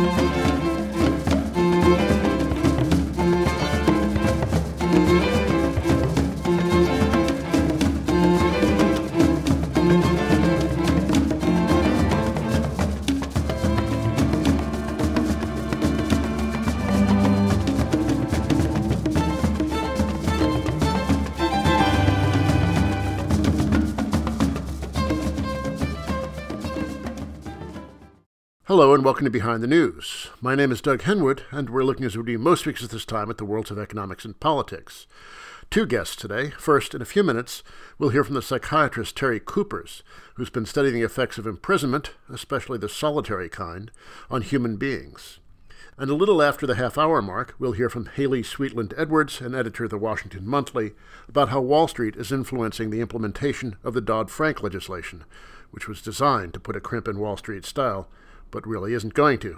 Hello and welcome to Behind the News. My name is Doug Henwood, and we're looking as we do most weeks at this time at the worlds of economics and politics. Two guests today. First, in a few minutes, we'll hear from the psychiatrist Terry Kupers, who's been studying the effects of imprisonment, especially the solitary kind, on human beings. And a little after the half-hour mark, we'll hear from Haley Sweetland Edwards, an editor of the Washington Monthly, about how Wall Street is influencing the implementation of the Dodd-Frank legislation, which was designed to put a crimp in Wall Street style, but really isn't going to.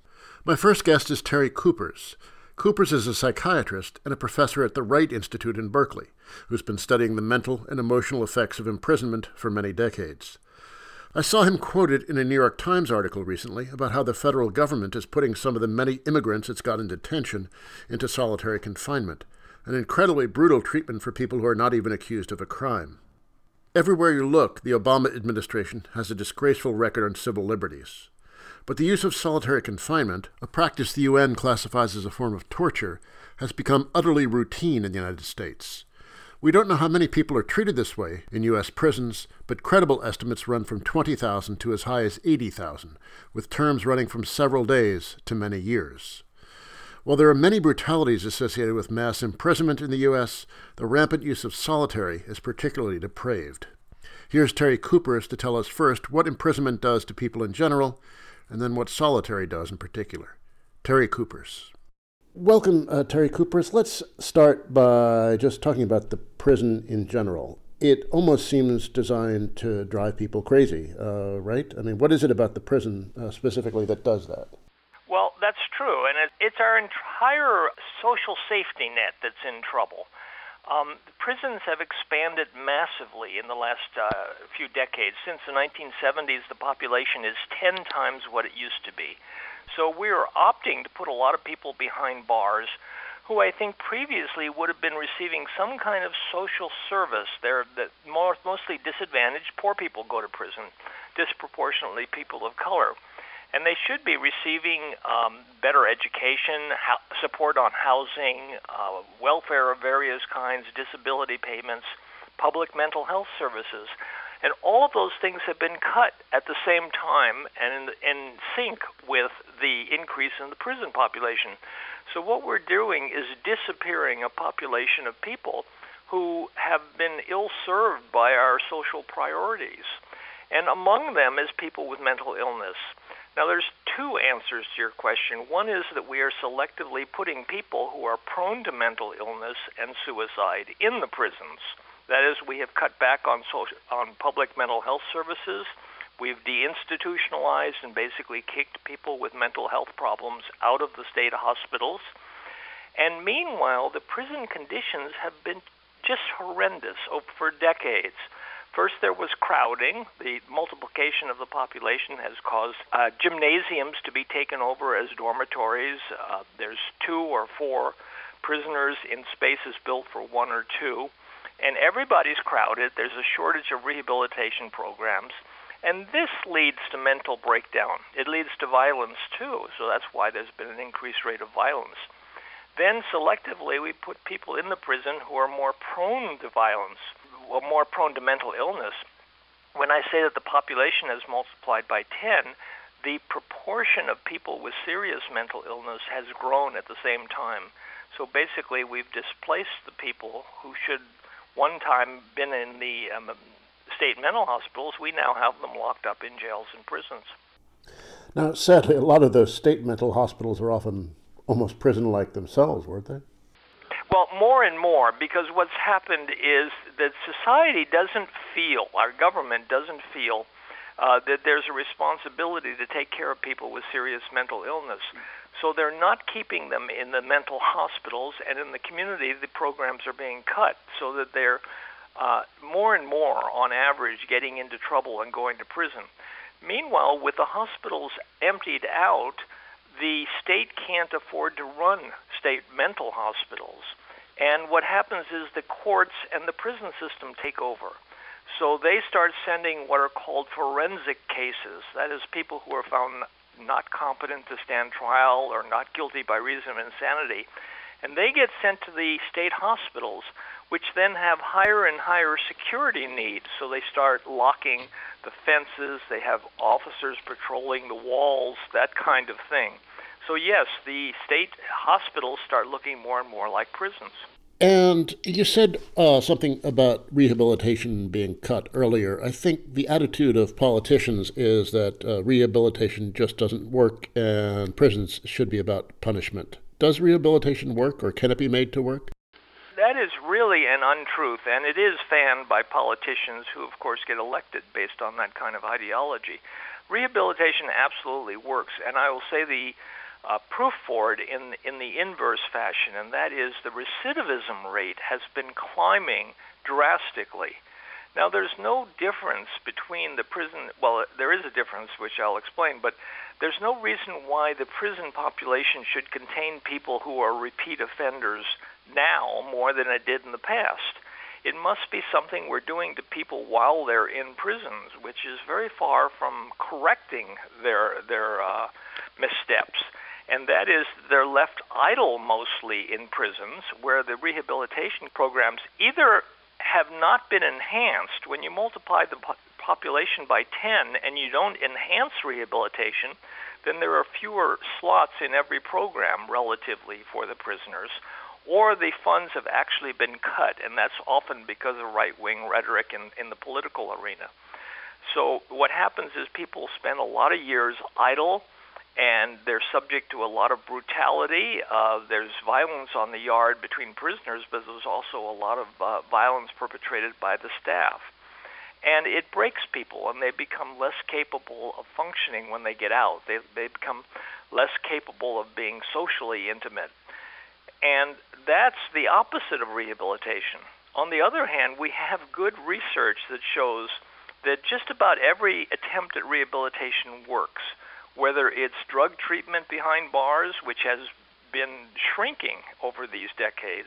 My first guest is Terry Kupers. Kupers is a psychiatrist and a professor at the Wright Institute in Berkeley, who's been studying the mental and emotional effects of imprisonment for many decades. I saw him quoted in a New York Times article recently about how the federal government is putting some of the many immigrants it's got in detention into solitary confinement, an incredibly brutal treatment for people who are not even accused of a crime. Everywhere you look, the Obama administration has a disgraceful record on civil liberties. But the use of solitary confinement, a practice the UN classifies as a form of torture, has become utterly routine in the United States. We don't know how many people are treated this way in U.S. prisons, but credible estimates run from 20,000 to as high as 80,000, with terms running from several days to many years. While there are many brutalities associated with mass imprisonment in the U.S., the rampant use of solitary is particularly depraved. Here's Terry Kupers to tell us first what imprisonment does to people in general, and then what solitary does in particular. Terry Kupers. Welcome, Terry Kupers. Let's start by just talking about the prison in general. It almost seems designed to drive people crazy, right? I mean, what is it about the prison specifically that does that? Well, that's true, and it's our entire social safety net that's in trouble. Prisons have expanded massively in the last few decades. Since the 1970s, the population is 10 times what it used to be. So we're opting to put a lot of people behind bars who I think previously would have been receiving some kind of social service. They're mostly disadvantaged. Poor people go to prison, disproportionately people of color. And they should be receiving better education, support on housing, welfare of various kinds, disability payments, public mental health services. And all of those things have been cut at the same time and in sync with the increase in the prison population. So what we're doing is disappearing a population of people who have been ill-served by our social priorities. And among them is people with mental illness. Now, there's two answers to your question. One is that we are selectively putting people who are prone to mental illness and suicide in the prisons. That is, we have cut back on public mental health services. We've deinstitutionalized and basically kicked people with mental health problems out of the state hospitals. And meanwhile, the prison conditions have been just horrendous for decades. First, there was crowding. The multiplication of the population has caused gymnasiums to be taken over as dormitories. There's 2 or 4 prisoners in spaces built for 1 or 2. And everybody's crowded. There's a shortage of rehabilitation programs. And this leads to mental breakdown. It leads to violence, too. So that's why there's been an increased rate of violence. Then, selectively, we put people in the prison who are more prone to violence, or more prone to mental illness. When I say that the population has multiplied by 10, the proportion of people with serious mental illness has grown at the same time. So basically, we've displaced the people who should one time been in the state mental hospitals. We now have them locked up in jails and prisons. Now, sadly, a lot of those state mental hospitals are often almost prison-like themselves, weren't they? Well, more and more, because what's happened is that society doesn't feel, our government doesn't feel, that there's a responsibility to take care of people with serious mental illness. So they're not keeping them in the mental hospitals, and in the community, the programs are being cut so that they're more and more, on average, getting into trouble and going to prison. Meanwhile, with the hospitals emptied out, the state can't afford to run state mental hospitals. And what happens is the courts and the prison system take over. So they start sending what are called forensic cases. That is, people who are found not competent to stand trial or not guilty by reason of insanity. And they get sent to the state hospitals, which then have higher and higher security needs. So they start locking the fences, they have officers patrolling the walls, that kind of thing. So yes, the state hospitals start looking more and more like prisons. And you said something about rehabilitation being cut earlier. I think the attitude of politicians is that rehabilitation just doesn't work and prisons should be about punishment. Does rehabilitation work, or can it be made to work? That is really an untruth, and it is fanned by politicians who, of course, get elected based on that kind of ideology. Rehabilitation absolutely works, and I will say the proof for it in the inverse fashion, and that is the recidivism rate has been climbing drastically. Now, there's no difference between the prison, well, there is a difference, which I'll explain, but there's no reason why the prison population should contain people who are repeat offenders now more than it did in the past. It must be something we're doing to people while they're in prisons, which is very far from correcting their missteps. And that is, they're left idle mostly in prisons, where the rehabilitation programs either have not been enhanced. When you multiply the population by 10 and you don't enhance rehabilitation, then there are fewer slots in every program relatively for the prisoners, or the funds have actually been cut, and that's often because of right-wing rhetoric in the political arena. So what happens is people spend a lot of years idle, and they're subject to a lot of brutality. There's violence on the yard between prisoners, but there's also a lot of violence perpetrated by the staff. And it breaks people, and they become less capable of functioning when they get out. They become less capable of being socially intimate. And that's the opposite of rehabilitation. On the other hand, we have good research that shows that just about every attempt at rehabilitation works, whether it's drug treatment behind bars, which has been shrinking over these decades,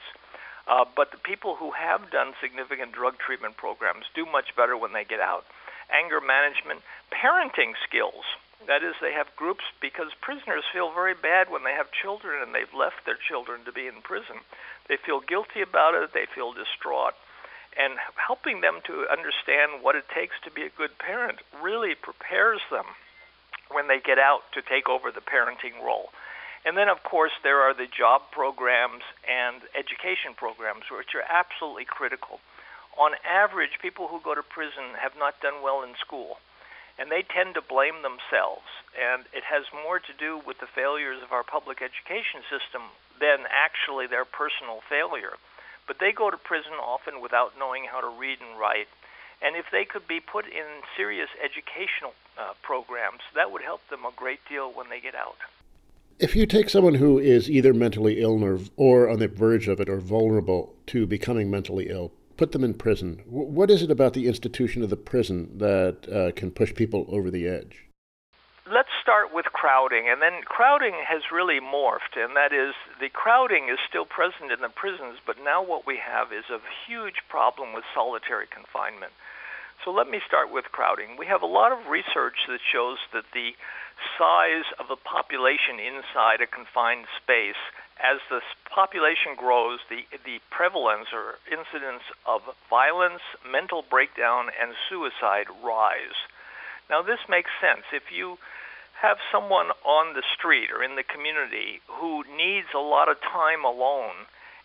but the people who have done significant drug treatment programs do much better when they get out. Anger management, parenting skills. That is, they have groups, because prisoners feel very bad when they have children and they've left their children to be in prison. They feel guilty about it, they feel distraught. And helping them to understand what it takes to be a good parent really prepares them when they get out to take over the parenting role. And then, of course, there are the job programs and education programs, which are absolutely critical. On average, people who go to prison have not done well in school, and they tend to blame themselves. And it has more to do with the failures of our public education system than actually their personal failure. But they go to prison often without knowing how to read and write. And if they could be put in serious educational programs, that would help them a great deal when they get out. If you take someone who is either mentally ill or on the verge of it or vulnerable to becoming mentally ill, put them in prison, what is it about the institution of the prison that can push people over the edge? Let's start with crowding, and then crowding has really morphed, and that is, the crowding is still present in the prisons, but now what we have is a huge problem with solitary confinement. So let me start with crowding. We have a lot of research that shows that the size of the population inside a confined space, as the population grows, the prevalence or incidence of violence, mental breakdown, and suicide rise. Now, this makes sense. If you have someone on the street or in the community who needs a lot of time alone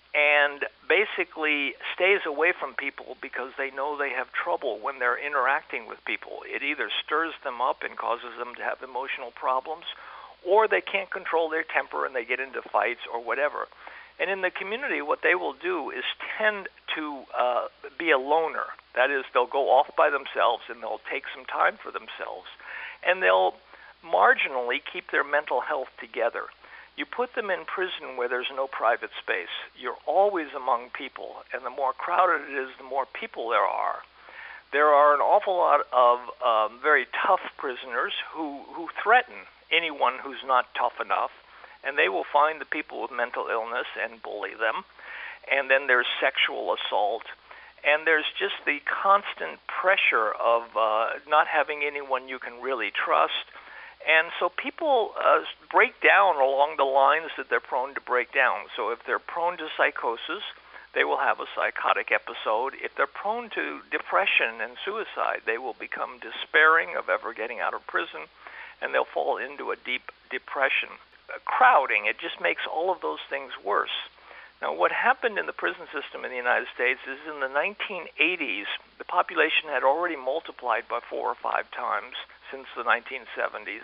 and basically stays away from people because they know they have trouble when they're interacting with people, it either stirs them up and causes them to have emotional problems, or they can't control their temper and they get into fights or whatever. And in the community, what they will do is tend to be a loner. That is, they'll go off by themselves and they'll take some time for themselves. And they'll marginally keep their mental health together. You put them in prison where there's no private space. You're always among people, and the more crowded it is, the more people there are. There are an awful lot of very tough prisoners who threaten anyone who's not tough enough, and they will find the people with mental illness and bully them. And then there's sexual assault, and there's just the constant pressure of not having anyone you can really trust. And so people break down along the lines that they're prone to break down. So if they're prone to psychosis, they will have a psychotic episode. If they're prone to depression and suicide, they will become despairing of ever getting out of prison, and they'll fall into a deep depression. Crowding, it just makes all of those things worse. Now, what happened in the prison system in the United States is in the 1980s, the population had already multiplied by 4 or 5 times since the 1970s.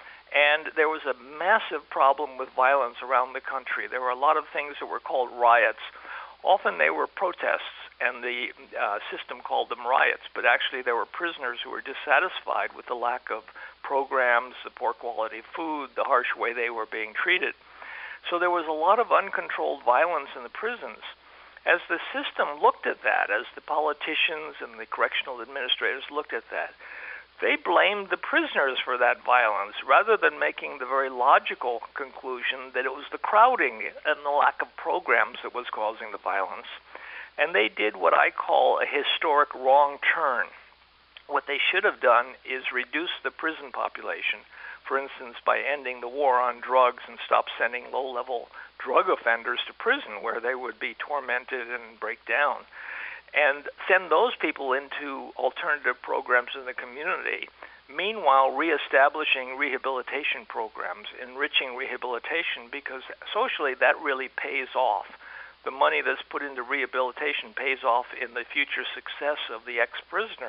And there was a massive problem with violence around the country. There were a lot of things that were called riots. Often they were protests, and the system called them riots, but actually there were prisoners who were dissatisfied with the lack of programs, the poor quality food, the harsh way they were being treated. So there was a lot of uncontrolled violence in the prisons. As the system looked at that, as the politicians and the correctional administrators looked at that, they blamed the prisoners for that violence rather than making the very logical conclusion that it was the crowding and the lack of programs that was causing the violence. And they did what I call a historic wrong turn. What they should have done is reduce the prison population, for instance, by ending the war on drugs and stop sending low-level drug offenders to prison where they would be tormented and break down, and send those people into alternative programs in the community. Meanwhile, reestablishing rehabilitation programs, enriching rehabilitation, because socially that really pays off. The money that's put into rehabilitation pays off in the future success of the ex-prisoner,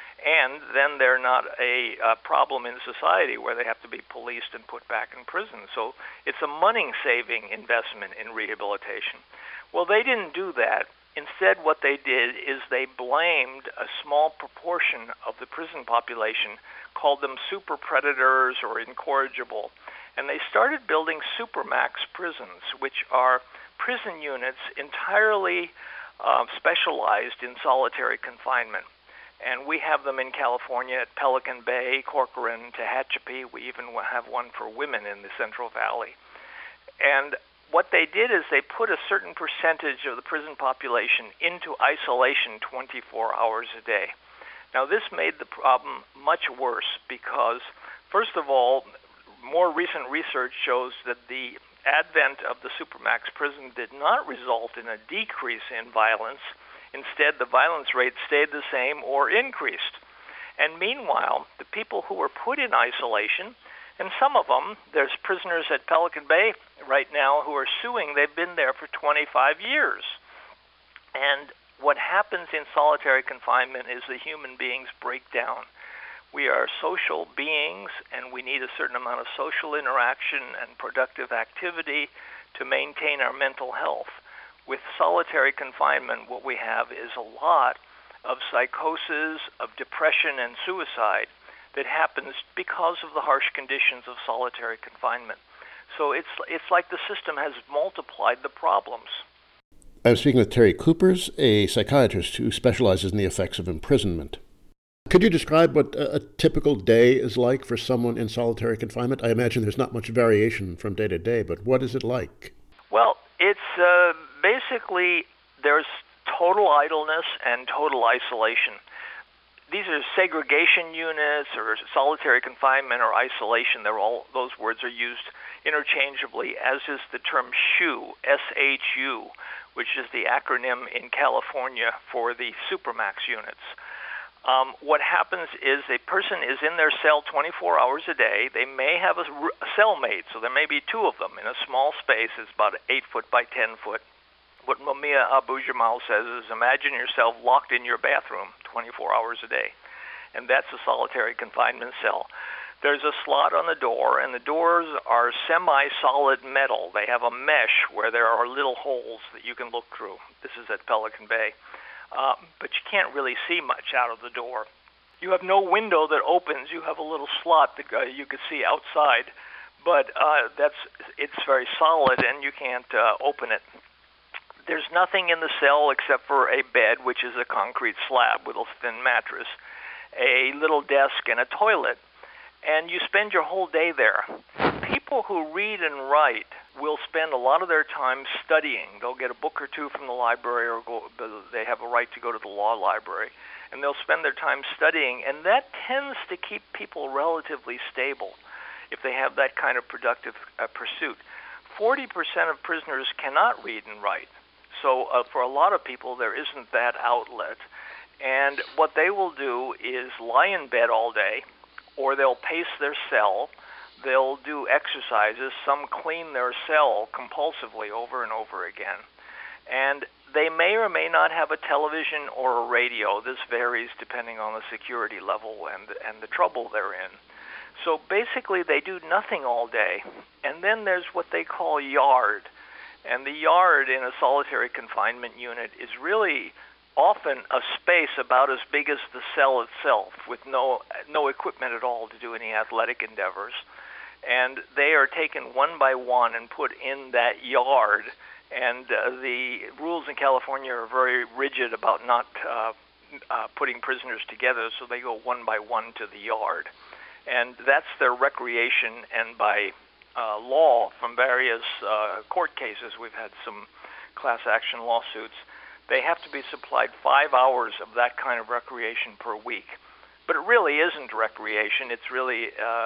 and then they're not a problem in society where they have to be policed and put back in prison. So it's a money-saving investment in rehabilitation. Well, they didn't do that. Instead, what they did is they blamed a small proportion of the prison population, called them super predators or incorrigible, and they started building supermax prisons, which are prison units entirely specialized in solitary confinement. And we have them in California at Pelican Bay, Corcoran, Tehachapi. We even have one for women in the Central Valley. And what they did is they put a certain percentage of the prison population into isolation 24 hours a day. Now, this made the problem much worse because, first of all, more recent research shows that the advent of the supermax prison did not result in a decrease in violence. Instead, the violence rate stayed the same or increased. And meanwhile, the people who were put in isolation, and some of them, there's prisoners at Pelican Bay right now who are suing, they've been there for 25 years. And what happens in solitary confinement is the human beings break down. We are social beings, and we need a certain amount of social interaction and productive activity to maintain our mental health. With solitary confinement, what we have is a lot of psychosis, of depression and suicide that happens because of the harsh conditions of solitary confinement. So it's like the system has multiplied the problems. I'm speaking with Terry Kupers, a psychiatrist who specializes in the effects of imprisonment. Could you describe what a typical day is like for someone in solitary confinement? I imagine there's not much variation from day to day, but what is it like? Well, it's basically there's total idleness and total isolation. These are segregation units or solitary confinement or isolation. Those words are used interchangeably, as is the term SHU, S-H-U, which is the acronym in California for the supermax units. What happens is a person is in their cell 24 hours a day. They may have a cellmate, so there may be two of them in a small space. It's about 8 foot by 10 foot. What Mumia Abu-Jamal says is imagine yourself locked in your bathroom 24 hours a day, and that's a solitary confinement cell. There's a slot on the door, and the doors are semi-solid metal. They have a mesh where there are little holes that you can look through. This is at Pelican Bay. But you can't really see much out of the door. You have no window that opens. You have a little slot that you could see outside, but it's very solid, and you can't open it. There's nothing in the cell except for a bed, which is a concrete slab with a thin mattress, a little desk, and a toilet. and you spend your whole day there. People who read and write will spend a lot of their time studying. They'll get a book or two from the library, or they have a right to go to the law library, and they'll spend their time studying, and that tends to keep people relatively stable if they have that kind of productive pursuit. 40% of prisoners cannot read and write. So for a lot of people, there isn't that outlet. And what they will do is lie in bed all day, or they'll pace their cell. They'll do exercises. Some clean their cell compulsively over and over again. And they may or may not have a television or a radio. This varies depending on the security level and the trouble they're in. So basically, they do nothing all day. And then there's what they call yard. And the yard in a solitary confinement unit is really often a space about as big as the cell itself, with no equipment at all to do any athletic endeavors. And they are taken one by one and put in that yard. And the rules in California are very rigid about not putting prisoners together, so they go one by one to the yard. And that's their recreation, and by law from various court cases, we've had some class action lawsuits, they have to be supplied 5 hours of that kind of recreation per week. But it really isn't recreation. It's really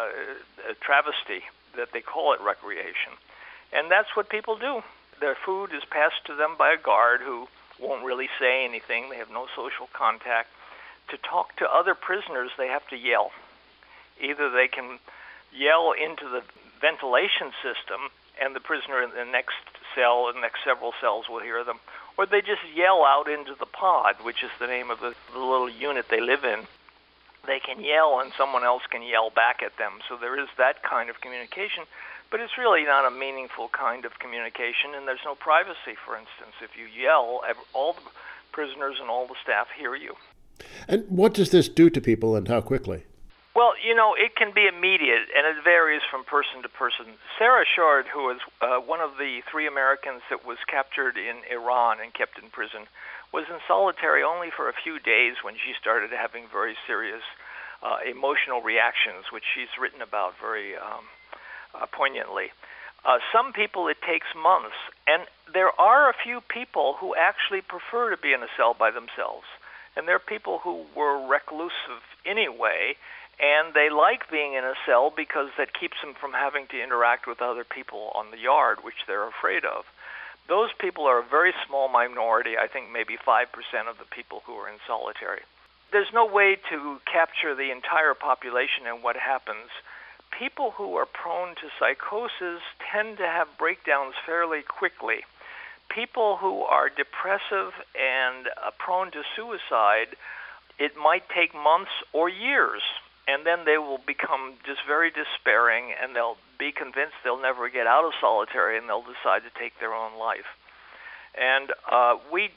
a travesty that they call it recreation. And that's what people do. Their food is passed to them by a guard who won't really say anything. They have no social contact. To talk to other prisoners, they have to yell. Either they can yell into the ventilation system, and the prisoner in the next cell, the next several cells will hear them, or they just yell out into the pod, which is the name of the little unit they live in. They can yell, and someone else can yell back at them. So there is that kind of communication, but it's really not a meaningful kind of communication, and there's no privacy, for instance. If you yell, all the prisoners and all the staff hear you. And what does this do to people, and how quickly? Well, it can be immediate, and it varies from person to person. Sarah Shard, who was one of the 3 Americans that was captured in Iran and kept in prison, was in solitary only for a few days when she started having very serious emotional reactions, which she's written about very poignantly. Some people, it takes months, and there are a few people who actually prefer to be in a cell by themselves. And there are people who were reclusive anyway, and they like being in a cell because that keeps them from having to interact with other people on the yard, which they're afraid of. Those people are a very small minority, I think maybe 5% of the people who are in solitary. There's no way to capture the entire population and what happens. People who are prone to psychosis tend to have breakdowns fairly quickly. People who are depressive and prone to suicide, it might take months or years. And then they will become just very despairing, and they'll be convinced they'll never get out of solitary, and they'll decide to take their own life. And we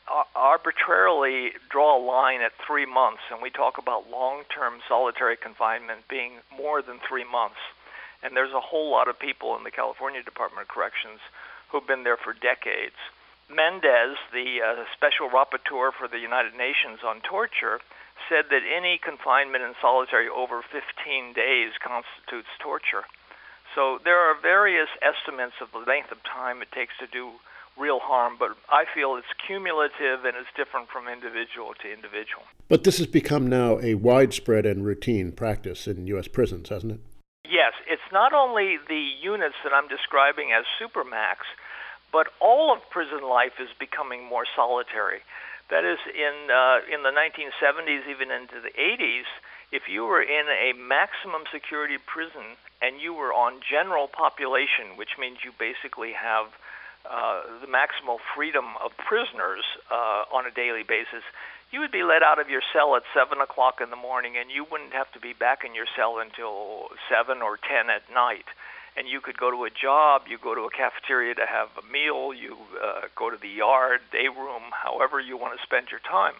arbitrarily draw a line at 3 months, and we talk about long-term solitary confinement being more than 3 months. And there's a whole lot of people in the California Department of Corrections who've been there for decades. Mendez, the special rapporteur for the United Nations on torture, said that any confinement in solitary over 15 days constitutes torture. So there are various estimates of the length of time it takes to do real harm, but I feel it's cumulative and it's different from individual to individual. But this has become now a widespread and routine practice in U.S. prisons, hasn't it? Yes, it's not only the units that I'm describing as supermax, but all of prison life is becoming more solitary. That is, in the 1970s, even into the 80s, if you were in a maximum security prison and you were on general population, which means you basically have the maximal freedom of prisoners on a daily basis, you would be let out of your cell at 7 o'clock in the morning, and you wouldn't have to be back in your cell until 7 or 10 at night. And you could go to a job, you go to a cafeteria to have a meal, you go to the yard, day room, however you want to spend your time.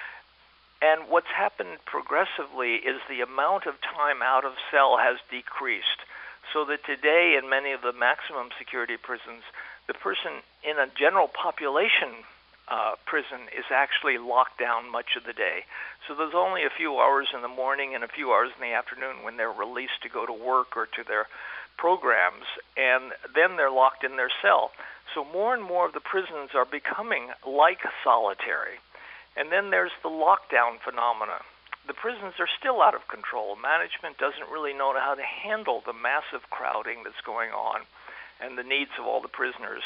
And what's happened progressively is the amount of time out of cell has decreased, so that today in many of the maximum security prisons, the person in a general population prison is actually locked down much of the day. So there's only a few hours in the morning and a few hours in the afternoon when they're released to go to work or to their programs, and then they're locked in their cell. So more and more of the prisons are becoming like solitary. And then there's the lockdown phenomena. The prisons are still out of control. Management doesn't really know how to handle the massive crowding that's going on and the needs of all the prisoners.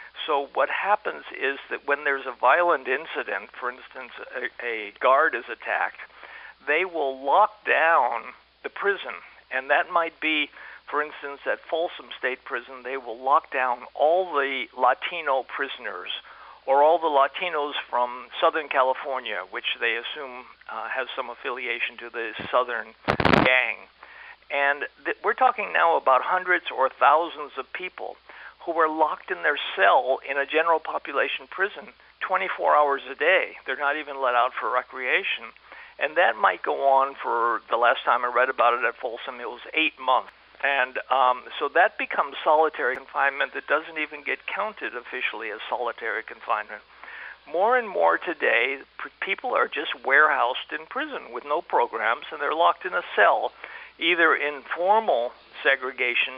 So what happens is that when there's a violent incident, for instance, a guard is attacked, they will lock down the prison. And that might be, for instance, at Folsom State Prison, they will lock down all the Latino prisoners or all the Latinos from Southern California, which they assume has some affiliation to the Southern gang. And we're talking now about hundreds or thousands of people who are locked in their cell in a general population prison 24 hours a day. They're not even let out for recreation. And that might go on for, the last time I read about it at Folsom, it was 8 months. And so that becomes solitary confinement that doesn't even get counted officially as solitary confinement. More and more today, people are just warehoused in prison with no programs, and they're locked in a cell, either in formal segregation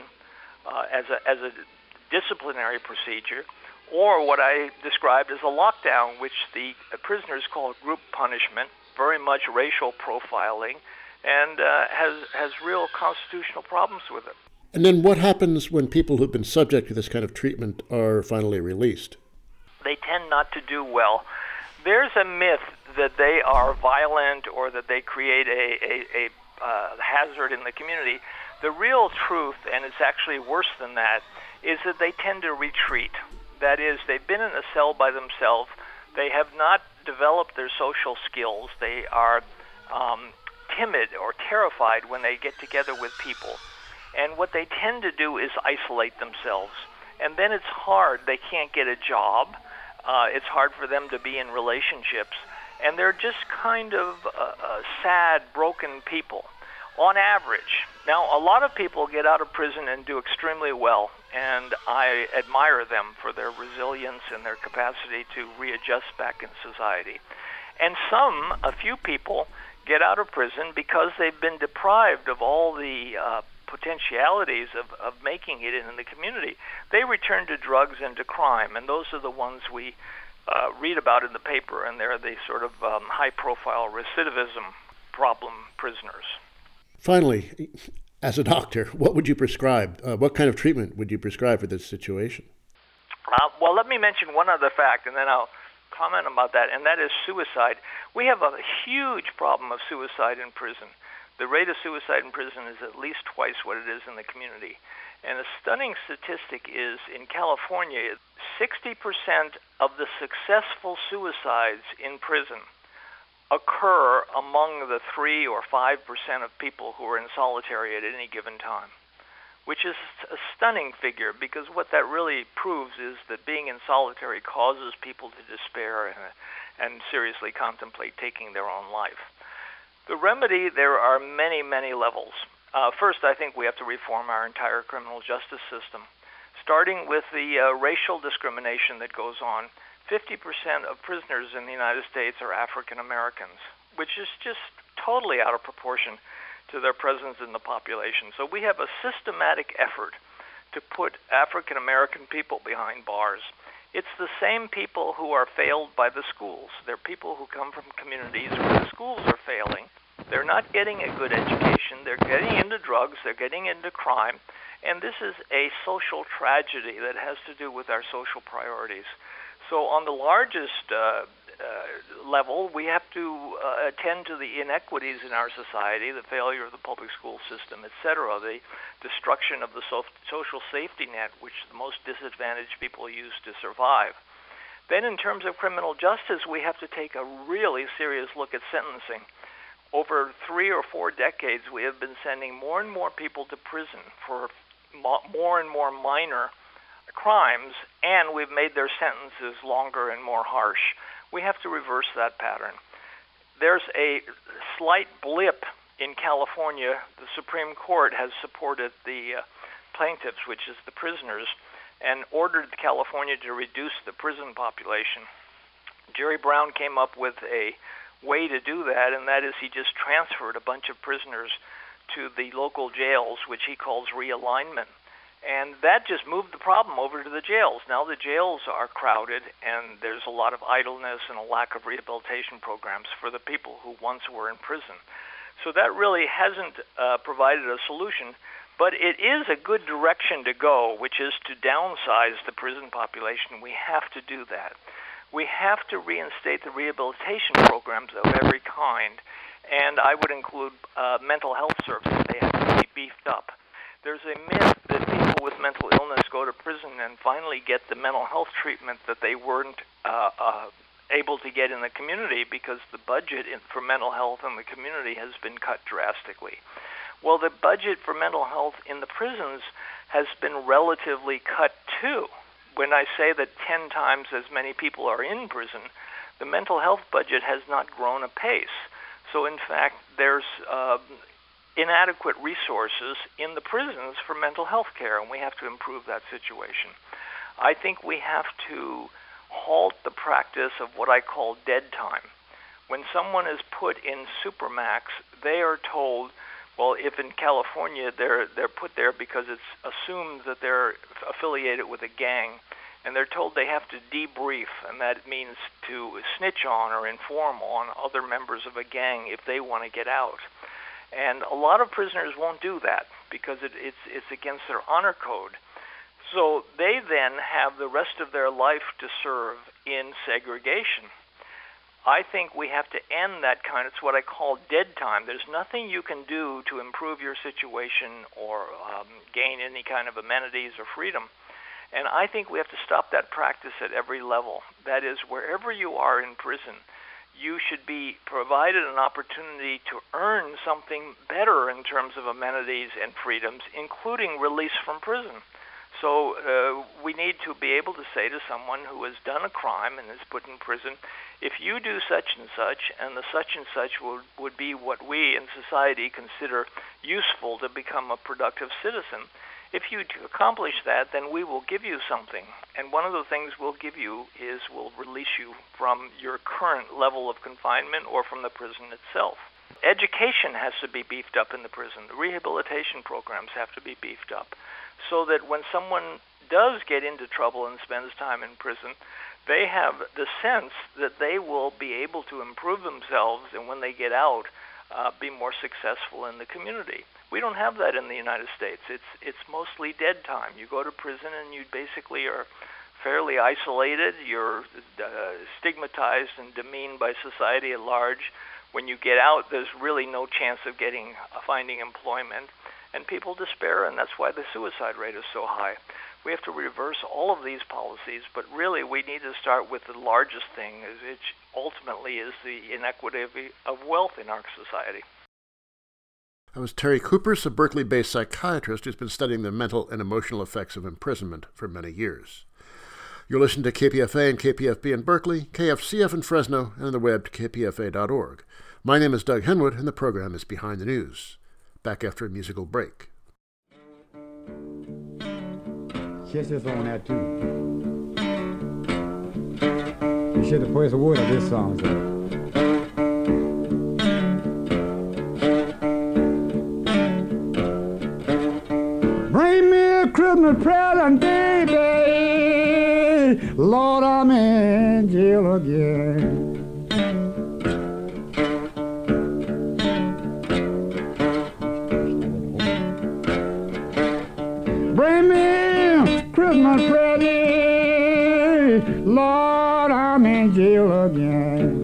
as a disciplinary procedure, or what I described as a lockdown, which the prisoners call group punishment, very much racial profiling, and has real constitutional problems with it. And then what happens when people who've been subject to this kind of treatment are finally released? They tend not to do well. There's a myth that they are violent or that they create a hazard in the community. The real truth, and it's actually worse than that, is that they tend to retreat. That is, they've been in a cell by themselves. They have not developed their social skills. They are timid or terrified when they get together with people. And what they tend to do is isolate themselves. And then it's hard. They can't get a job. It's hard for them to be in relationships. And they're just kind of sad, broken people on average. Now, a lot of people get out of prison and do extremely well, and I admire them for their resilience and their capacity to readjust back in society. And a few people, get out of prison because they've been deprived of all the potentialities of making it in the community. They return to drugs and to crime, and those are the ones we read about in the paper, and they're the sort of high-profile recidivism problem prisoners. Finally, as a doctor, what would you prescribe? What kind of treatment would you prescribe for this situation? Well, let me mention one other fact, and then I'll comment about that, and that is suicide. We have a huge problem of suicide in prison. The rate of suicide in prison is at least twice what it is in the community. And a stunning statistic is, in California, 60% of the successful suicides in prison occur among the 3 or 5% of people who are in solitary at any given time, which is a stunning figure, because what that really proves is that being in solitary causes people to despair and seriously contemplate taking their own life. The remedy, there are many, many levels. First, I think we have to reform our entire criminal justice system, starting with the racial discrimination that goes on. 50% of prisoners in the United States are African Americans, which is just totally out of proportion to their presence in the population. So we have a systematic effort to put African American people behind bars. It's the same people who are failed by the schools. They're people who come from communities where the schools are failing. They're not getting a good education. They're getting into drugs. They're getting into crime. And this is a social tragedy that has to do with our social priorities. So on the largest level, we have to attend to the inequities in our society, the failure of the public school system, etc., the destruction of the social safety net, which the most disadvantaged people use to survive. Then in terms of criminal justice, we have to take a really serious look at sentencing. Over 3 or 4 decades, we have been sending more and more people to prison for more and more minor crimes, and we've made their sentences longer and more harsh. We have to reverse that pattern. There's a slight blip in California. The Supreme Court has supported the plaintiffs, which is the prisoners, and ordered California to reduce the prison population. Jerry Brown came up with a way to do that, and that is he just transferred a bunch of prisoners to the local jails, which he calls realignment. And that just moved the problem over to the jails. Now the jails are crowded, and there's a lot of idleness and a lack of rehabilitation programs for the people who once were in prison. So that really hasn't provided a solution, but it is a good direction to go, which is to downsize the prison population. We have to do that. We have to reinstate the rehabilitation programs of every kind, and I would include mental health services. They have to be beefed up. There's a myth that people with mental illness go to prison and finally get the mental health treatment that they weren't able to get in the community because the budget for mental health in the community has been cut drastically. Well, the budget for mental health in the prisons has been relatively cut too. When I say that 10 times as many people are in prison, the mental health budget has not grown apace. So in fact, there's inadequate resources in the prisons for mental health care, and we have to improve that situation. I think we have to halt the practice of what I call dead time. When someone is put in Supermax, they are told, well, if in California they're put there because it's assumed that they're affiliated with a gang, and they're told they have to debrief, and that means to snitch on or inform on other members of a gang if they want to get out. And a lot of prisoners won't do that because it's against their honor code. So they then have the rest of their life to serve in segregation. I think we have to end that kind. It's what I call dead time. There's nothing you can do to improve your situation or gain any kind of amenities or freedom. And I think we have to stop that practice at every level. That is, wherever you are in prison, you should be provided an opportunity to earn something better in terms of amenities and freedoms, including release from prison. So we need to be able to say to someone who has done a crime and is put in prison, if you do such and the such and such would be what we in society consider useful to become a productive citizen, if you accomplish that, then we will give you something. And one of the things we'll give you is we'll release you from your current level of confinement or from the prison itself. Education has to be beefed up in the prison. The rehabilitation programs have to be beefed up so that when someone does get into trouble and spends time in prison, they have the sense that they will be able to improve themselves and when they get out, be more successful in the community. We don't have that in the United States. It's mostly dead time. You go to prison and you basically are fairly isolated. You're stigmatized and demeaned by society at large. When you get out, there's really no chance of finding employment, and people despair, and that's why the suicide rate is so high. We have to reverse all of these policies, but really we need to start with the largest thing, which ultimately is the inequity of wealth in our society. That was Terry Kupers, a Berkeley-based psychiatrist who's been studying the mental and emotional effects of imprisonment for many years. You're listening to KPFA and KPFB in Berkeley, KFCF in Fresno, and on the web to kpfa.org. My name is Doug Henwood, and the program is Behind the News. Back after a musical break. Kisses on that too. You should have put the word of this song, sir. Bring me a Christmas present, baby. Lord, I'm in jail again. Bring me Christmas present, Lord, I'm in jail again.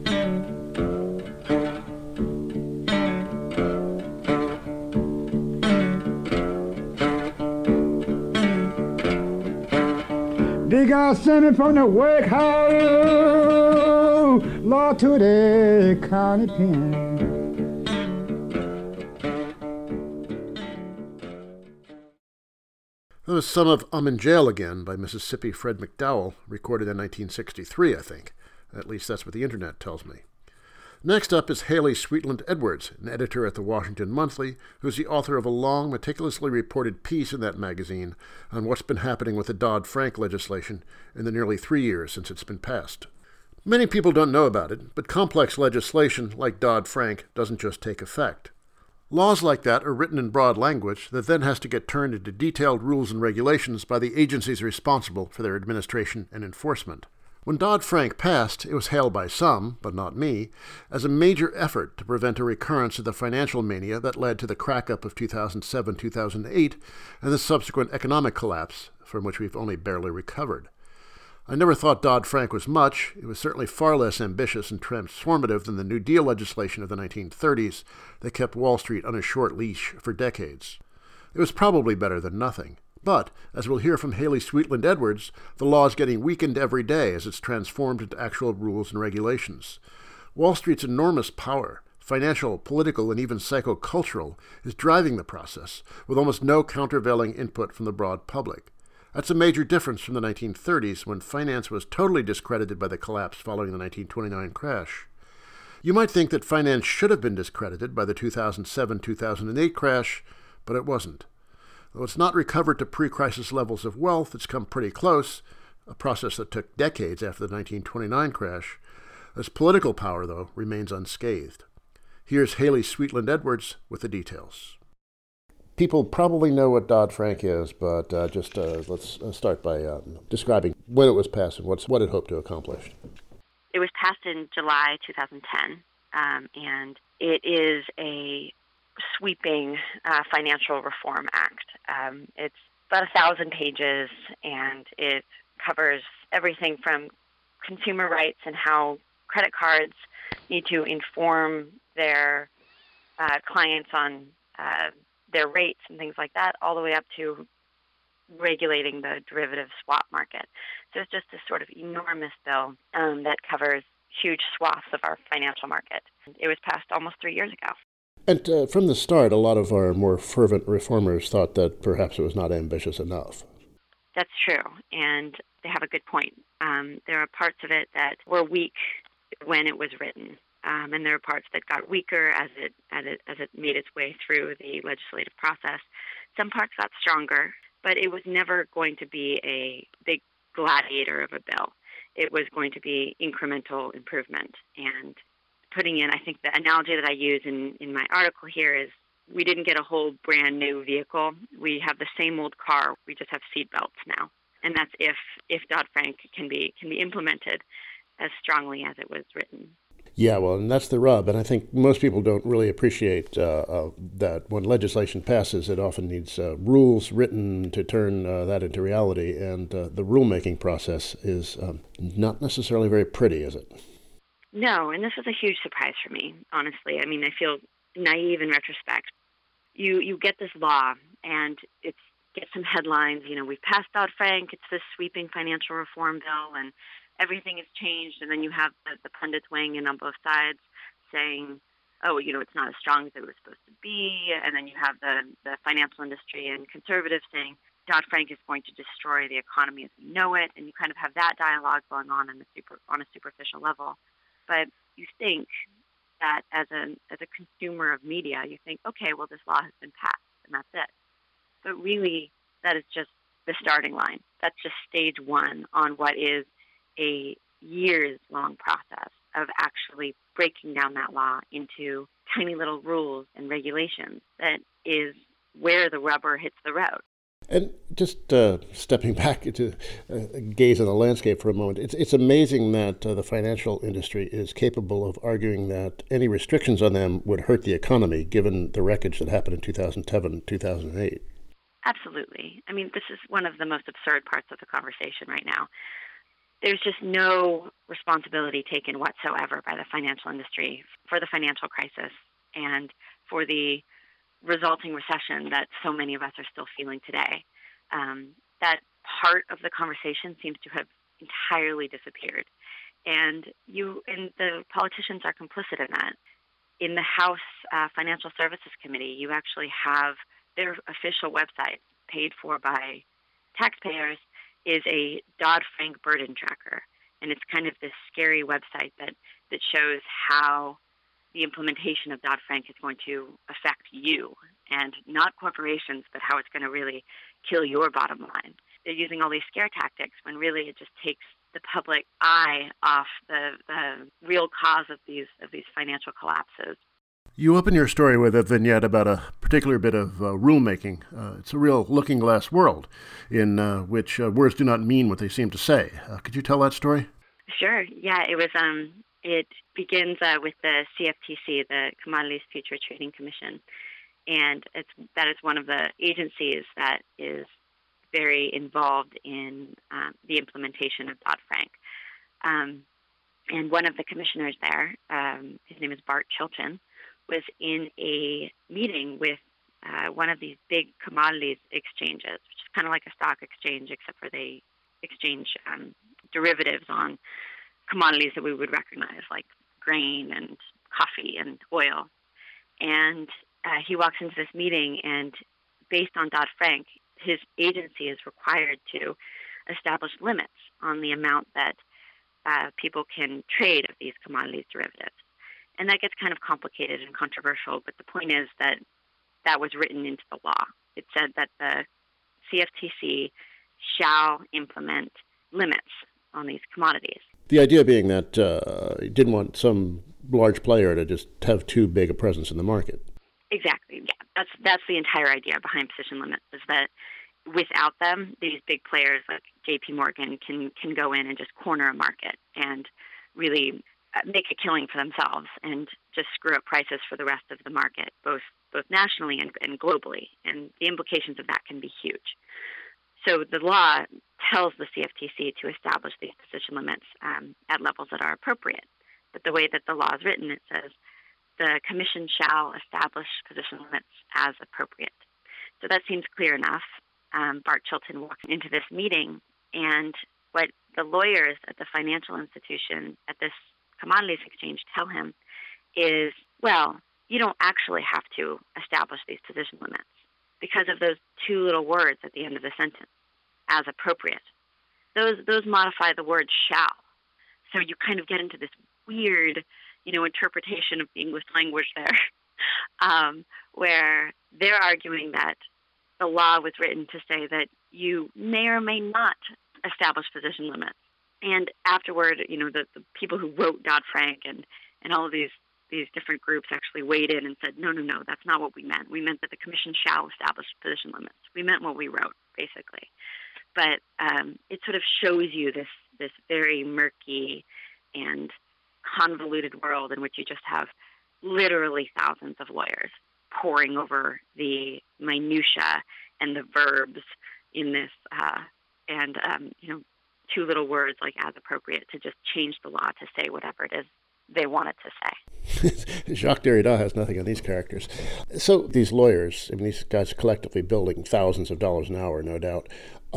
They got sent me from the workhouse, Lord, to the county pen. That was some of I'm in Jail Again by Mississippi Fred McDowell, recorded in 1963, I think. At least that's what the internet tells me. Next up is Haley Sweetland Edwards, an editor at the Washington Monthly, who's the author of a long, meticulously reported piece in that magazine on what's been happening with the Dodd-Frank legislation in the nearly 3 years since it's been passed. Many people don't know about it, but complex legislation like Dodd-Frank doesn't just take effect. Laws like that are written in broad language that then has to get turned into detailed rules and regulations by the agencies responsible for their administration and enforcement. When Dodd-Frank passed, it was hailed by some, but not me, as a major effort to prevent a recurrence of the financial mania that led to the crack-up of 2007-2008 and the subsequent economic collapse, from which we've only barely recovered. I never thought Dodd-Frank was much. It was certainly far less ambitious and transformative than the New Deal legislation of the 1930s that kept Wall Street on a short leash for decades. It was probably better than nothing. But, as we'll hear from Haley Sweetland Edwards, the law is getting weakened every day as it's transformed into actual rules and regulations. Wall Street's enormous power, financial, political, and even psychocultural, is driving the process, with almost no countervailing input from the broad public. That's a major difference from the 1930s, when finance was totally discredited by the collapse following the 1929 crash. You might think that finance should have been discredited by the 2007-2008 crash, but it wasn't. Though it's not recovered to pre-crisis levels of wealth, it's come pretty close, a process that took decades after the 1929 crash. Its political power, though, remains unscathed. Here's Haley Sweetland Edwards with the details. People probably know what Dodd-Frank is, but let's start by describing when it was passed and what it hoped to accomplish. It was passed in July 2010, and it is a sweeping financial reform act. It's about 1,000 pages, and it covers everything from consumer rights and how credit cards need to inform their clients on their rates and things like that, all the way up to regulating the derivative swap market. So it's just this sort of enormous bill that covers huge swaths of our financial market. It was passed almost 3 years ago. And from the start, a lot of our more fervent reformers thought that perhaps it was not ambitious enough. That's true, and they have a good point. There are parts of it that were weak when it was written. And there are parts that got weaker as it made its way through the legislative process. Some parts got stronger, but it was never going to be a big gladiator of a bill. It was going to be incremental improvement. And putting in, I think the analogy that I use in my article here is, we didn't get a whole brand new vehicle. We have the same old car. We just have seat belts now. And that's if Dodd-Frank can be implemented as strongly as it was written. Yeah, well, and that's the rub. And I think most people don't really appreciate that when legislation passes, it often needs rules written to turn that into reality. And the rulemaking process is not necessarily very pretty, is it? No, and this was a huge surprise for me, honestly. I mean, I feel naive in retrospect. You get this law, and it gets some headlines. You know, we've passed Dodd-Frank. It's this sweeping financial reform bill, and everything has changed. And then you have the pundits weighing in on both sides saying, oh, you know, it's not as strong as it was supposed to be. And then you have the financial industry and conservatives saying Dodd-Frank is going to destroy the economy as we know it. And you kind of have that dialogue going on a superficial level. But you think that as a consumer of media, you think, okay, well, this law has been passed, and that's it. But really, that is just the starting line. That's just stage one on what is a years-long process of actually breaking down that law into tiny little rules and regulations that is where the rubber hits the road. And just stepping back to gaze on the landscape for a moment, it's amazing that the financial industry is capable of arguing that any restrictions on them would hurt the economy, given the wreckage that happened in 2007, 2008. Absolutely. I mean, this is one of the most absurd parts of the conversation right now. There's just no responsibility taken whatsoever by the financial industry for the financial crisis and for the resulting recession that so many of us are still feeling today. That part of the conversation seems to have entirely disappeared. And the politicians are complicit in that. In the House Financial Services Committee, you actually have their official website, paid for by taxpayers, is a Dodd-Frank burden tracker. And it's kind of this scary website that shows how the implementation of Dodd-Frank is going to affect you, and not corporations, but how it's going to really kill your bottom line. They're using all these scare tactics when really it just takes the public eye off the real cause of these financial collapses. You open your story with a vignette about a particular bit of rulemaking. It's a real looking-glass world in which words do not mean what they seem to say. Could you tell that story? Sure. Yeah, it was. It begins with the CFTC, the Commodities Future Trading Commission, and that is one of the agencies that is very involved in the implementation of Dodd-Frank. And one of the commissioners there, his name is Bart Chilton, was in a meeting with one of these big commodities exchanges, which is kind of like a stock exchange, except for they exchange derivatives on commodities that we would recognize, like grain and coffee and oil. And he walks into this meeting, and based on Dodd-Frank, his agency is required to establish limits on the amount that people can trade of these commodities derivatives. And that gets kind of complicated and controversial, but the point is that that was written into the law. It said that the CFTC shall implement limits on these commodities. The idea being that you didn't want some large player to just have too big a presence in the market. Exactly. Yeah, that's the entire idea behind position limits, is that without them, these big players like J.P. Morgan can go in and just corner a market and really make a killing for themselves and just screw up prices for the rest of the market, both nationally and globally. And the implications of that can be huge. So the law tells the CFTC to establish these position limits at levels that are appropriate. But the way that the law is written, it says the commission shall establish position limits as appropriate. So that seems clear enough. Bart Chilton walks into this meeting, and what the lawyers at the financial institution at this commodities exchange tell him is, well, you don't actually have to establish these position limits because of those two little words at the end of the sentence, as appropriate. Those modify the word shall. So you kind of get into this weird, interpretation of the English language there, where they're arguing that the law was written to say that you may or may not establish position limits. And afterward, the people who wrote Dodd-Frank and all of these different groups actually weighed in and said, no, that's not what we meant. We meant that the commission shall establish position limits. We meant what we wrote, basically. But it sort of shows you this very murky and convoluted world in which you just have literally thousands of lawyers poring over the minutia and the verbs in this, two little words like as appropriate to just change the law to say whatever it is they want it to say. Jacques Derrida has nothing on these characters. So these lawyers, these guys collectively building thousands of dollars an hour, no doubt.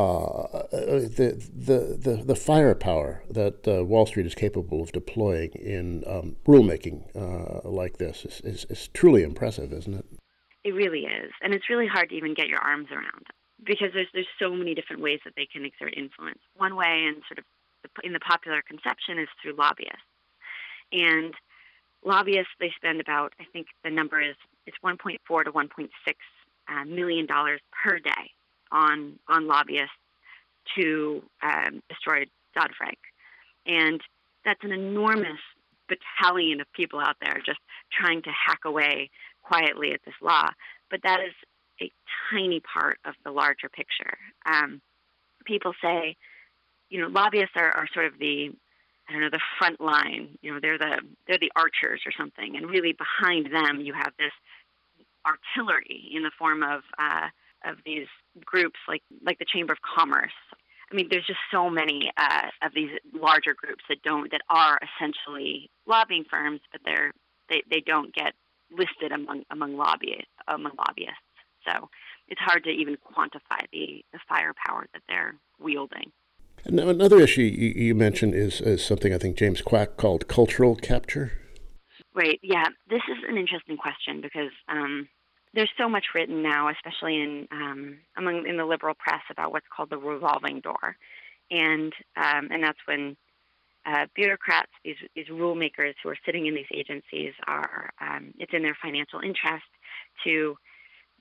The firepower that Wall Street is capable of deploying in rulemaking like this is truly impressive, isn't it? It really is, and it's really hard to even get your arms around because there's so many different ways that they can exert influence. One way, and sort of in the popular conception, is through lobbyists. And lobbyists, they spend about, I think the number is $1.4 to $1.6 million per day on lobbyists to destroy Dodd-Frank. And that's an enormous battalion of people out there just trying to hack away quietly at this law. But that is a tiny part of the larger picture. People say, lobbyists are sort of the front line. They're the archers or something. And really behind them, you have this artillery in the form of these groups like the Chamber of Commerce. There's just so many of these larger groups that are essentially lobbying firms, but they don't get listed among lobbyists. So it's hard to even quantify the firepower that they're wielding. And another issue you mentioned is something I think James Quack called cultural capture. Right. Yeah. This is an interesting question because there's so much written now, especially in the liberal press, about what's called the revolving door, and that's when bureaucrats, these rulemakers who are sitting in these agencies, it's in their financial interest to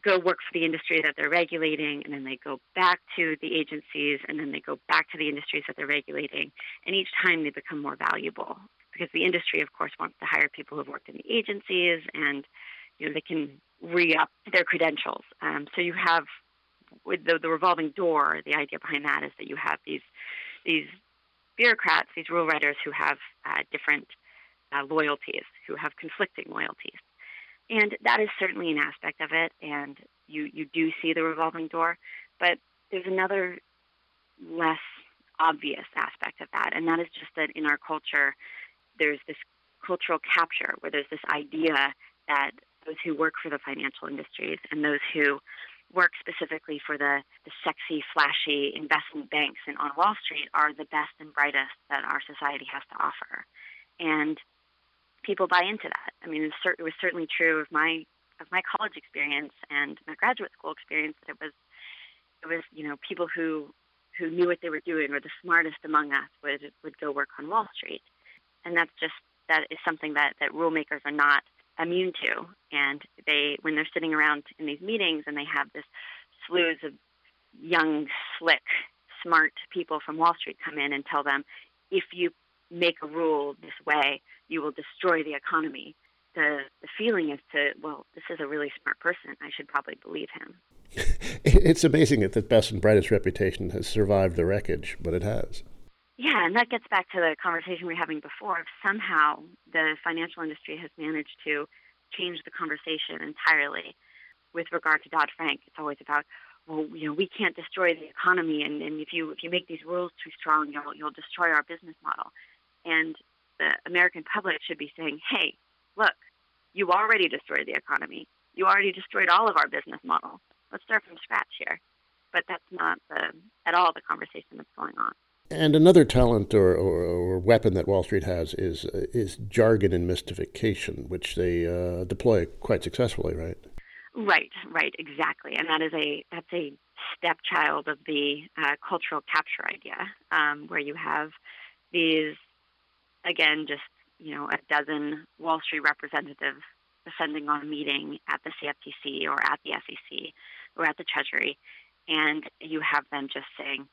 go work for the industry that they're regulating, and then they go back to the agencies, and then they go back to the industries that they're regulating. And each time they become more valuable because the industry, of course, wants to hire people who've worked in the agencies, and they can re-up their credentials. So you have, with the revolving door, the idea behind that is that you have these bureaucrats, these rule writers who have different loyalties, who have conflicting loyalties. And that is certainly an aspect of it, and you do see the revolving door. But there's another less obvious aspect of that, and that is just that in our culture, there's this cultural capture where there's this idea that those who work for the financial industries and those who work specifically for the sexy, flashy investment banks and on Wall Street are the best and brightest that our society has to offer. And people buy into that. I mean, it was certainly true of my college experience and my graduate school experience. That it was people who knew what they were doing, or the smartest among us would go work on Wall Street. And that is something that rule makers are not immune to. And when they're sitting around in these meetings and they have this slews of young, slick, smart people from Wall Street come in and tell them, if you make a rule this way, you will destroy the economy. The feeling is this is a really smart person. I should probably believe him. It's amazing that the best and brightest reputation has survived the wreckage, but it has. Yeah, and that gets back to the conversation we were having before. If somehow the financial industry has managed to change the conversation entirely with regard to Dodd-Frank. It's always about, we can't destroy the economy, and if you make these rules too strong, you'll destroy our business model. And the American public should be saying, hey, look, you already destroyed the economy. You already destroyed all of our business model. Let's start from scratch here. But that's not at all the conversation that's going on. And another talent or weapon that Wall Street has is jargon and mystification, which they deploy quite successfully, right? Right, exactly. And that's a stepchild of the cultural capture idea, where you have these, again, just a dozen Wall Street representatives descending on a meeting at the CFTC or at the SEC or at the Treasury, and you have them just saying,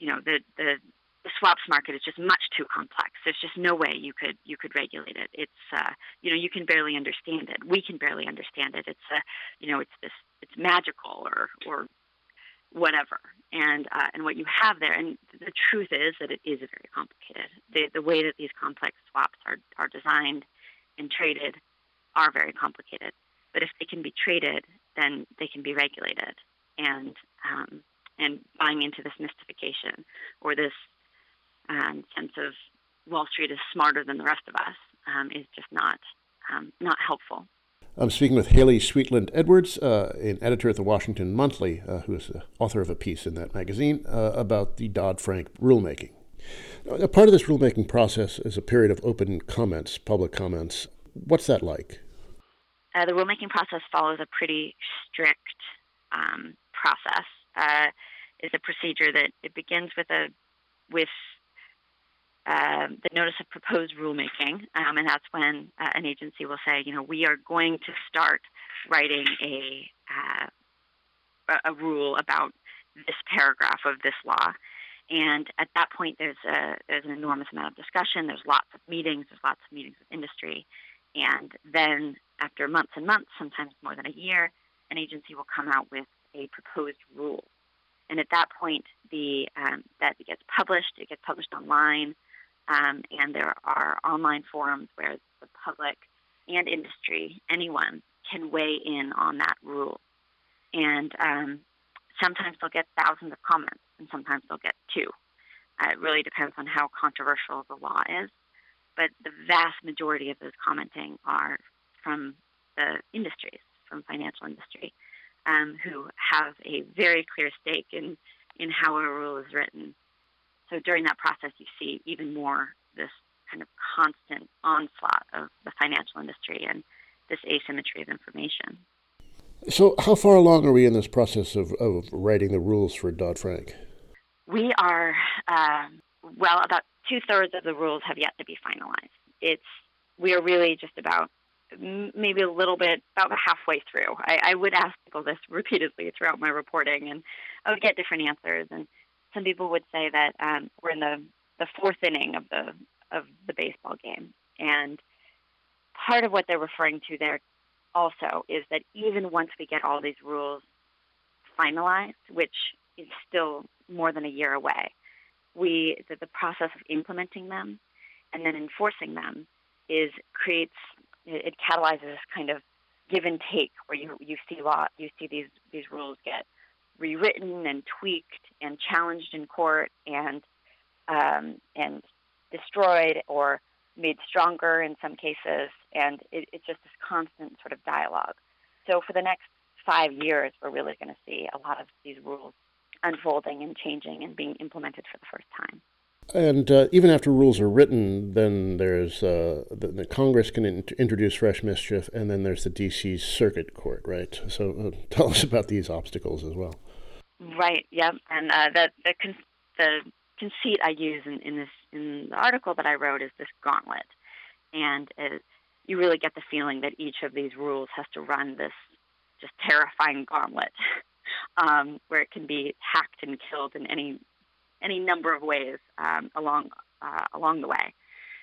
the swaps market is just much too complex. There's just no way you could regulate it. It's you can barely understand it. We can barely understand it. It's magical or whatever. And what you have there, and the truth is that it is very complicated. The way that these complex swaps are designed and traded are very complicated. But if they can be traded, then they can be regulated. And buying into this mystification or this sense of Wall Street is smarter than the rest of us is just not helpful. I'm speaking with Haley Sweetland Edwards, an editor at the Washington Monthly, who is the author of a piece in that magazine about the Dodd-Frank rulemaking. A part of this rulemaking process is a period of open comments, public comments. What's that like? The rulemaking process follows a pretty strict process. It's a procedure that it begins with the notice of proposed rulemaking, and that's when an agency will say, we are going to start writing a rule about this paragraph of this law. And at that point, there's an enormous amount of discussion. There's lots of meetings. There's lots of meetings with industry. And then after months and months, sometimes more than a year, an agency will come out with a proposed rule. And at that point, that gets published. It gets published online. And there are online forums where the public and industry, anyone, can weigh in on that rule. And sometimes they'll get thousands of comments, and sometimes they'll get 2. It really depends on how controversial the law is. But the vast majority of those commenting are from the industries, from financial industry, who have a very clear stake in how a rule is written. So during that process, you see even more this kind of constant onslaught of the financial industry and this asymmetry of information. So how far along are we in this process of writing the rules for Dodd-Frank? We are, about 2/3 of the rules have yet to be finalized. We are really just about maybe a little bit, about halfway through. I would ask people this repeatedly throughout my reporting, and I would get different answers. And some people would say that we're in the fourth inning of the baseball game. And part of what they're referring to there also is that even once we get all these rules finalized, which is still more than a year away, the process of implementing them and then enforcing them it catalyzes this kind of give and take where you see these rules get rewritten and tweaked and challenged in court and destroyed or made stronger in some cases, and it's just this constant sort of dialogue. So for the next 5 years, we're really going to see a lot of these rules unfolding and changing and being implemented for the first time. And even after rules are written, then there's the Congress can introduce fresh mischief, and then there's the D.C. Circuit Court, right? So tell us about these obstacles as well. Right. Yep. And the conceit I use in the article that I wrote is this gauntlet, and you really get the feeling that each of these rules has to run this just terrifying gauntlet, where it can be hacked and killed in any number of ways along the way.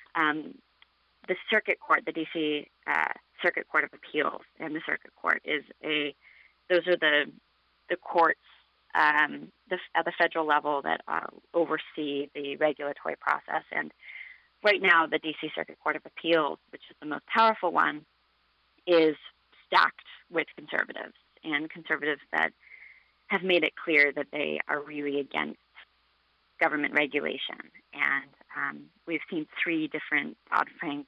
The Circuit Court, the D.C. Circuit Court of Appeals, and the Circuit Court those are the courts at the federal level that oversee the regulatory process. And right now, the D.C. Circuit Court of Appeals, which is the most powerful one, is stacked with conservatives, and conservatives that have made it clear that they are really against government regulation. And we've seen 3 different Dodd-Frank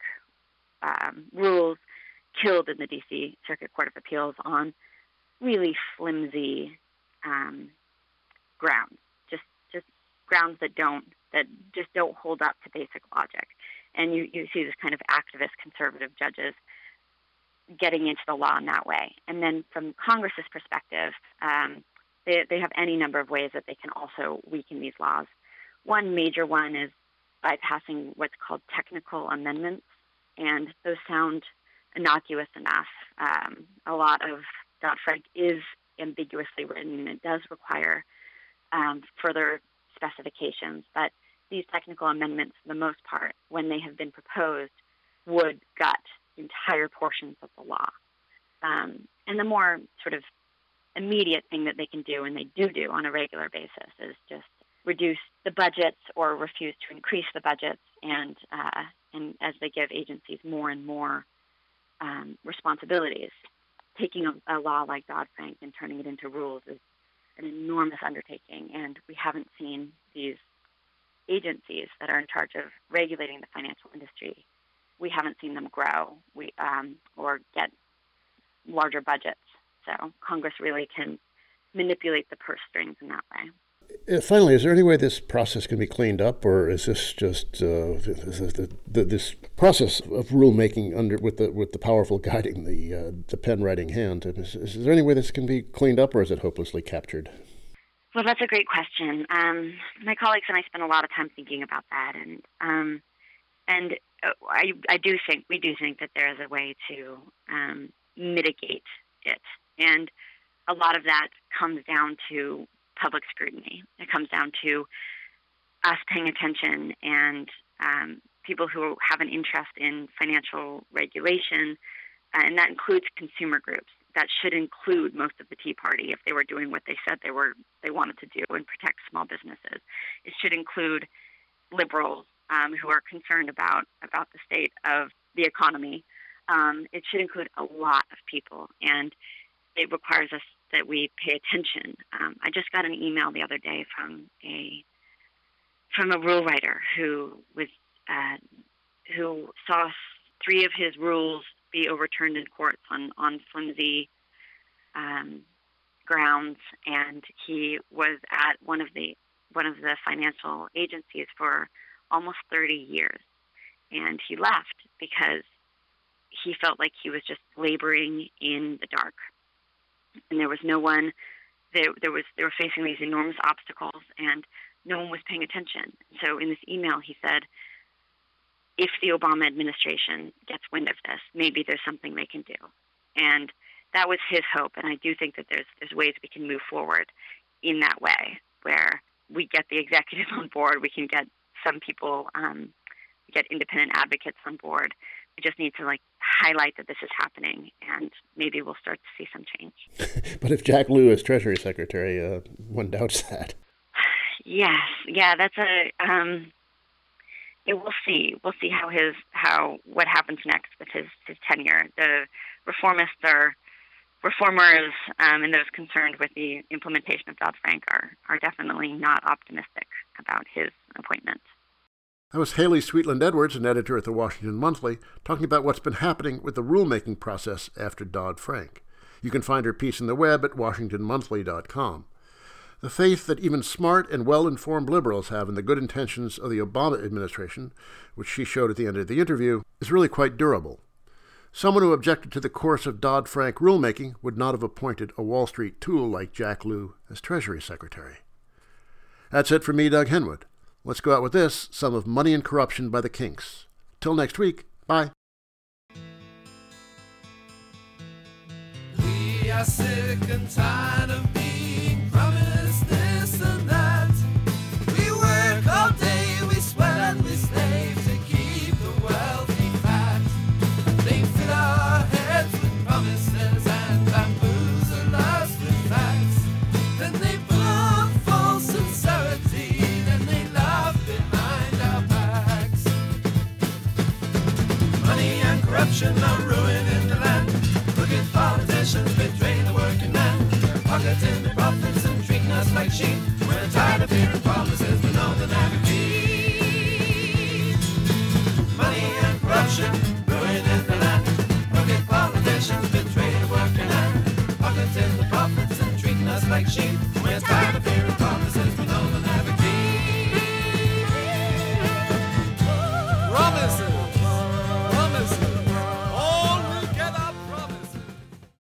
rules killed in the D.C. Circuit Court of Appeals on really flimsy grounds, just grounds that just don't hold up to basic logic. And you see this kind of activist conservative judges getting into the law in that way. And then from Congress's perspective, they have any number of ways that they can also weaken these laws. One major one is by passing what's called technical amendments, and those sound innocuous enough. A lot of Dodd-Frank is ambiguously written, and it does require further specifications. But these technical amendments, for the most part, when they have been proposed, would gut entire portions of the law. And the more sort of immediate thing that they can do, and they do on a regular basis, is just reduce the budgets or refuse to increase the budgets, and as they give agencies more and more responsibilities. Taking a law like Dodd-Frank and turning it into rules is an enormous undertaking, and we haven't seen these agencies that are in charge of regulating the financial industry, we haven't seen them grow or get larger budgets. So Congress really can manipulate the purse strings in that way. Finally, is there any way this process can be cleaned up, or is this just this process of rulemaking with the powerful guiding the pen writing hand? Is there any way this can be cleaned up, or is it hopelessly captured? Well, that's a great question. My colleagues and I spent a lot of time thinking about that, and we do think that there is a way to mitigate it, and a lot of that comes down to public scrutiny. It comes down to us paying attention, and people who have an interest in financial regulation, and that includes consumer groups. That should include most of the Tea Party if they were doing what they said they wanted to do and protect small businesses. It should include liberals who are concerned about the state of the economy. It should include a lot of people, and it requires us that we pay attention. I just got an email the other day from a rule writer who saw 3 of his rules be overturned in courts on flimsy grounds, and he was at one of the financial agencies for almost 30 years, and he left because he felt like he was just laboring in the dark. And there was no one. They were facing these enormous obstacles, and no one was paying attention. So in this email, he said, if the Obama administration gets wind of this, maybe there's something they can do. And that was his hope, and I do think that there's ways we can move forward in that way, where we get the executives on board, we can get some people, get independent advocates on board. We just need to highlight that this is happening, and maybe we'll start to see some change. But if Jack Lew is Treasury Secretary, one doubts that. Yes, yeah, that's we'll see. We'll see what happens next with his tenure. The reformers, and those concerned with the implementation of Dodd-Frank are definitely not optimistic about his appointment. That was Haley Sweetland Edwards, an editor at the Washington Monthly, talking about what's been happening with the rulemaking process after Dodd-Frank. You can find her piece on the web at WashingtonMonthly.com. The faith that even smart and well-informed liberals have in the good intentions of the Obama administration, which she showed at the end of the interview, is really quite durable. Someone who objected to the course of Dodd-Frank rulemaking would not have appointed a Wall Street tool like Jack Lew as Treasury Secretary. That's it for me, Doug Henwood. Let's go out with this, some of Money and Corruption by the Kinks. Till next week, bye. We are sick and tired of being promised this and that. We work all day, we sweat and we slave to keep the wealthy fat. They fill our heads with promises and bamboozle us with facts. Then they put on false sincerity, then they laugh behind our backs. Money and corruption are ruining the land. Crooked politicians betray the working man. Pocketing the profits and treating us like sheep. We're tired of hearing promises but know they're never keep. Money and corruption ruining the land. Crooked politicians betray the working man. Pocketing the profits and treating us like sheep. We're tired